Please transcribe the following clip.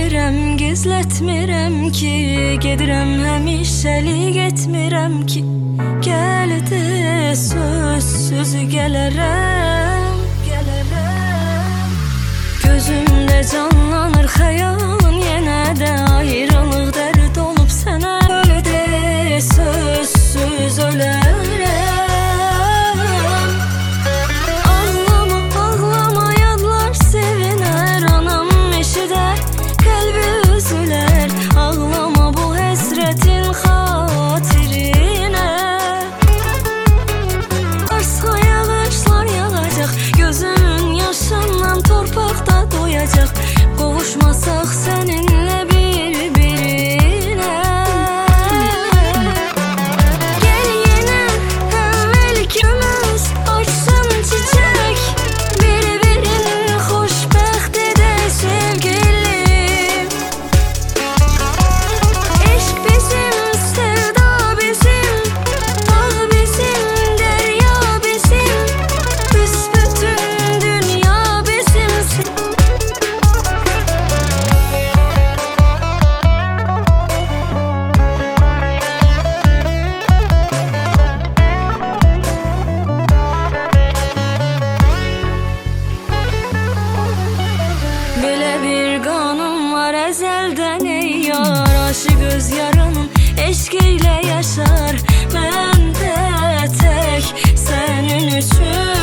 Demirəm, gizlətmirəm ki, gedirəm həmişəlik etmirəm ki, gəldi sözsüz gələrəm, gələrəm. Gözümdə canlanır xəyalın, yenə də ayrılıq dərd olub sənə. Öldü sözsüz ölərəm. Ağlama, ağlama, yadlar sevinər, anam eşidər, qəlbi üzülər. Ağlama bu həsrətin xatirinə. Arsqa yağışlar yağacaq, gözümün yaşından torpaqda doyacaq. Qovuşmasaq səninlə bir-birinə. Gəl yenə əvvəlkimiz açsın çiçək, bir-birini xoşbəxt edək sevgilim. Eşq bizim, sevda bizim, dağ bizim, dərya bizim, büsbütün dünya bizimsin. Belə bir qanun var əzəldən ey yar, aşıq öz yarının eşq ilə yaşar. Mən də tək sənin üçün